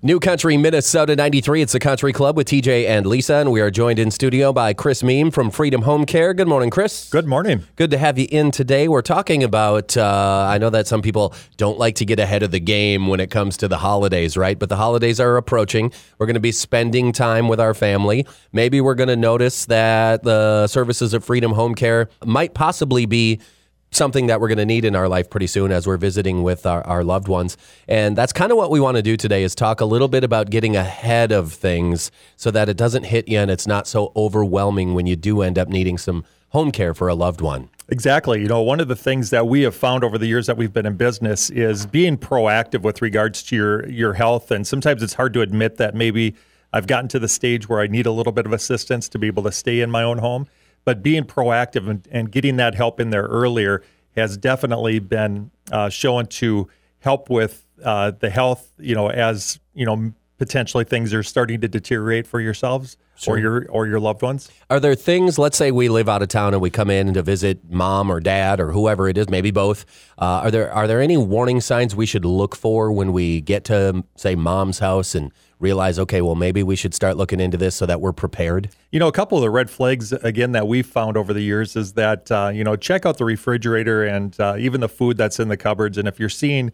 New Country, Minnesota 93. It's the Country Club with TJ and Lisa, and we are joined in studio by Chris Meem from Freedom Home Care. Good morning, Chris. Good morning. Good to have you in today. We're talking about, I know that some people don't like to get ahead of the game when it comes to the holidays, right? But the holidays are approaching. We're going to be spending time with our family. Maybe we're going to notice that the services of Freedom Home Care might possibly be something that we're going to need in our life pretty soon as we're visiting with our loved ones. And that's kind of what we want to do today, is talk a little bit about getting ahead of things so that it doesn't hit you and it's not so overwhelming when you do end up needing some home care for a loved one. Exactly. You know, one of the things that we have found over the years that we've been in business is being proactive with regards to your health. And sometimes it's hard to admit that maybe I've gotten to the stage where I need a little bit of assistance to be able to stay in my own home. But being proactive and getting that help in there earlier has definitely been shown to help with the health, as, potentially things are starting to deteriorate for yourselves. Sure. or your loved ones. Are there things, let's say we live out of town and we come in to visit mom or dad or whoever it is, maybe both. Are there any warning signs we should look for when we get to, say, mom's house and realize, okay, well, maybe we should start looking into this so that we're prepared? A couple of the red flags, again, that we've found over the years is that, check out the refrigerator and even the food that's in the cupboards. And if you're seeing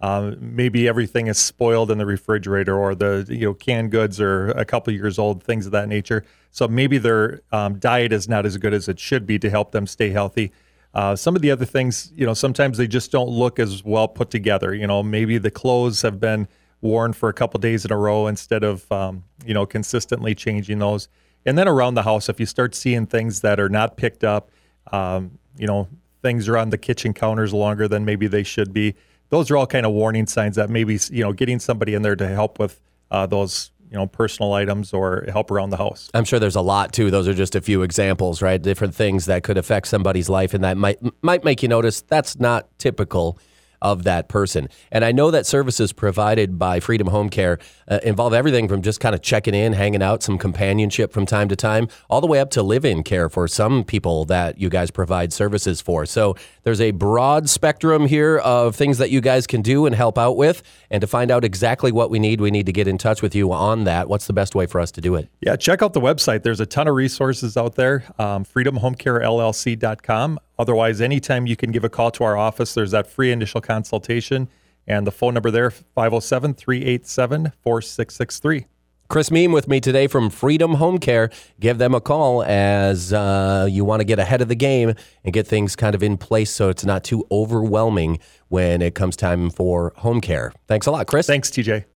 maybe everything is spoiled in the refrigerator, or the canned goods are a couple years old, things of that nature. So maybe their diet is not as good as it should be to help them stay healthy. Some of the other things, sometimes they just don't look as well put together. Maybe the clothes have been worn for a couple days in a row instead of consistently changing those. And then around the house, if you start seeing things that are not picked up, things are on the kitchen counters longer than maybe they should be. Those are all kind of warning signs that maybe, getting somebody in there to help with those, personal items or help around the house. I'm sure there's a lot, too. Those are just a few examples, right? Different things that could affect somebody's life and that might make you notice that's not typical of that person. And I know that services provided by Freedom Home Care involve everything from just kind of checking in, hanging out, some companionship from time to time, all the way up to live-in care for some people that you guys provide services for. So there's a broad spectrum here of things that you guys can do and help out with. And to find out exactly what we need to get in touch with you on that. What's the best way for us to do it? Yeah, check out the website. There's a ton of resources out there, freedomhomecarellc.com. Otherwise, anytime you can give a call to our office, there's that free initial consultation. And the phone number there, 507-387-4663. Chris Meem with me today from Freedom Home Care. Give them a call as you want to get ahead of the game and get things kind of in place so it's not too overwhelming when it comes time for home care. Thanks a lot, Chris. Thanks, TJ.